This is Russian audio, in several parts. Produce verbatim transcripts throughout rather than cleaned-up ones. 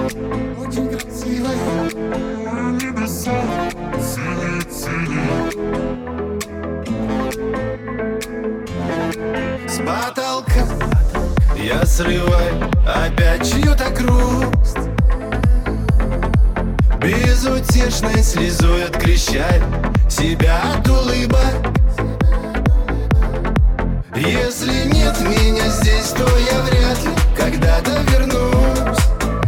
очень красивая. Небеса синие-синие. С потолка я срываю опять чью-то грусть, безутешной слезой открещаю себя от улыбок. Если нет меня здесь, то я вряд ли когда-то вернусь.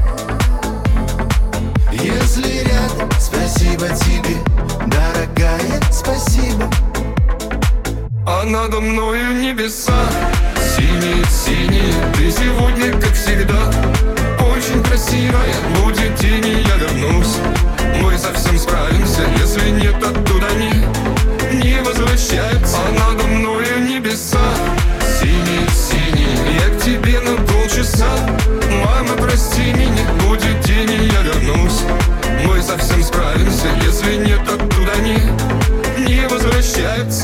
Если рядом, спасибо тебе, дорогая, спасибо. А надо мною небеса синие-синие. Ты сегодня, как всегда, очень красивая. Будет день, и я вернусь. Мы совсем справимся, если нет, оттуда не, не возвращаются. А надо мною небеса синие-синие. Я к тебе на полчаса. Мама, прости меня, будет день, и я вернусь. Мы совсем справимся, если нет, оттуда не, не возвращаются.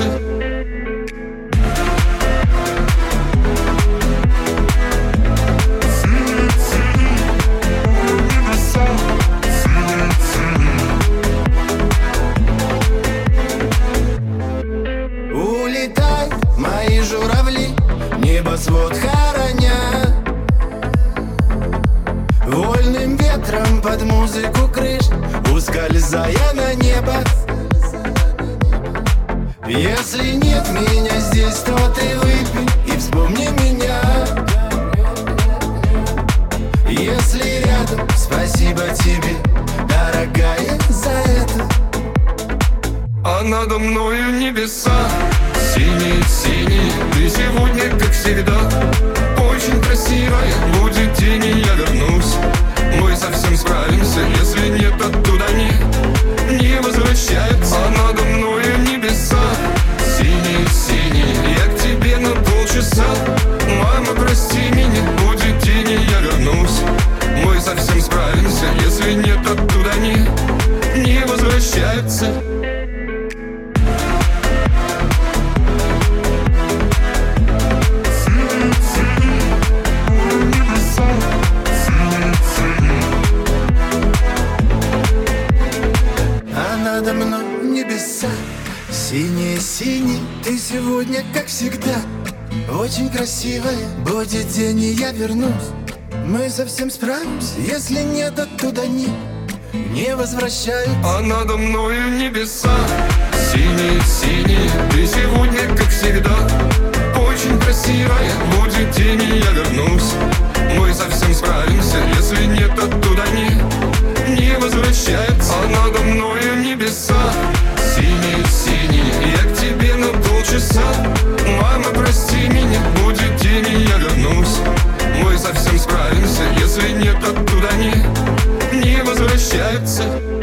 Улетают мои журавли, небосвод хороня, вольным ветром под музыку крыш, ускользая на небо. Если нет меня здесь, то ты выпей и вспомни меня. Если рядом, спасибо тебе, дорогая, за это. А надо мною небеса синие-синие. Ты сегодня, как всегда, очень красивая. Будет день, и я вернусь. Мы совсем справимся, если нет, оттуда не, не возвращаются. А надо мною небеса синие-синие. Я к тебе на полчаса. Мама, прости меня, будет день, и я вернусь. Мы совсем справимся, если нет, оттуда не, не возвращаются. Надо мной небеса синие-синие. Ты сегодня, как всегда, очень красивая. Будет день, и я вернусь. Мы совсем справимся, если нет, оттуда не, не возвращаются. А надо мною небеса синие-синие. Ты сегодня, как всегда, очень красивая. Будет день, и я вернусь. Мы совсем справимся, если нет, оттуда не, не возвращаются. А надо мною небеса синие-синие. Я к тебе на полчаса. Мама, прости меня, будет день, и я вернусь. Мы совсем справимся, если нет, оттуда не, не возвращаются.